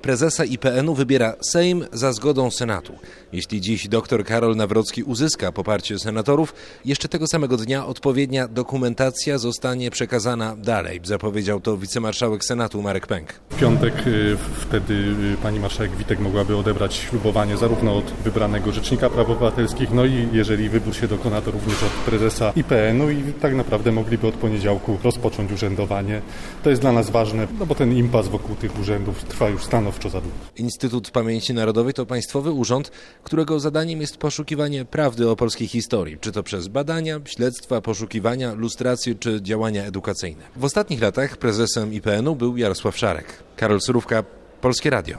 prezesa IPN-u wybiera Sejm za zgodą Senatu. Jeśli dziś dr Karol Nawrocki uzyska poparcie senatorów, jeszcze tego samego dnia odpowiednia dokumentacja zostanie przekazana dalej. Zapowiedział to wicemarszałek Senatu Marek Pęk. W piątek wtedy pani marszałek Witek mogłaby odebrać ślubowanie zarówno od wybranego rzecznika praw obywatelskich, no i jeżeli wybór się dokona, to również od prezesa IPN-u i tak naprawdę mogliby od poniedziałku rozpocząć urzędowanie. To jest dla nas ważne, no bo ten impas wokół tych urzędów trwa już stanowczo za długo. Instytut Pamięci Narodowej to państwowy urząd, którego zadaniem jest poszukiwanie prawdy o polskiej historii, czy to przez badania, śledztwa, poszukiwania, lustracje czy działania edukacyjne. W ostatnich latach prezesem IPN-u był Jarosław Szarek. Karol Surówka, Polskie Radio.